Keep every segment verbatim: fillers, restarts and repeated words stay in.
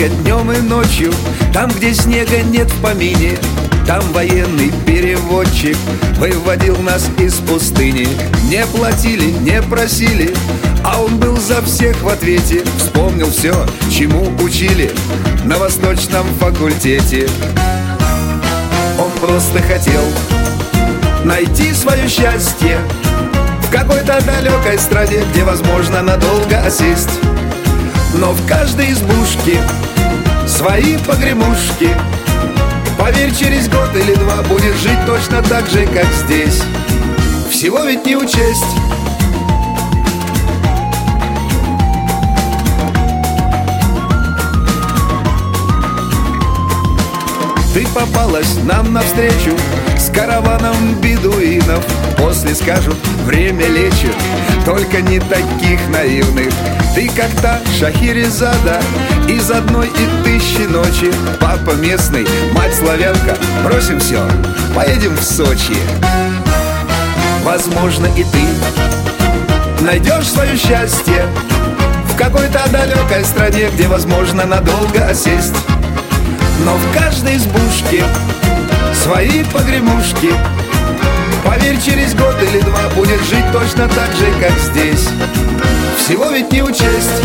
Только днем и ночью, там, где снега нет в помине, там военный переводчик выводил нас из пустыни. Не платили, не просили, а он был за всех в ответе. Вспомнил все, чему учили на восточном факультете. Он просто хотел найти свое счастье в какой-то далекой стране, где возможно надолго осесть. Но в каждой избушке свои погремушки. Поверь, через год или два будешь жить точно так же, как здесь. Всего ведь не учесть. Ты попалась нам навстречу с караваном бедуинов. После скажут, время лечит, только не таких наивных. Ты как та Шахерезада из одной и тысячи ночи. Папа местный, мать славянка, бросим все, поедем в Сочи. Возможно, и ты найдешь свое счастье в какой-то далекой стране, где возможно надолго осесть. Но в каждой избушке свои погремушки. Поверь, через год или два будешь жить точно так же, как здесь. Всего ведь не учесть.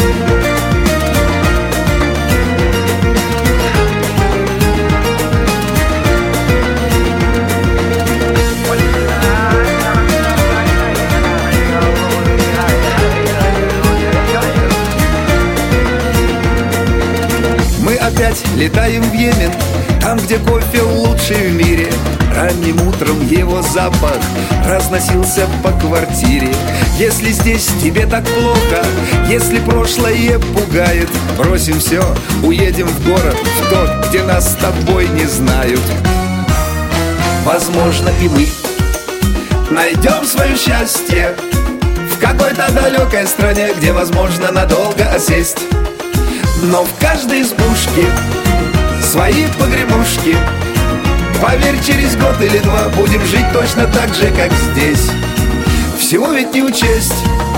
Мы опять летаем в Йемен, там, где кофе лучший в мире. Ранним утром его запах разносился по квартире. Если здесь тебе так плохо, если прошлое пугает, бросим все, уедем в город, в тот, где нас с тобой не знают. Возможно, и мы найдем свое счастье в какой-то далекой стране, где возможно надолго осесть. Но в каждой избушке свои погремушки. Поверь, через год или два будем жить точно так же, как здесь. Всего ведь не учесть.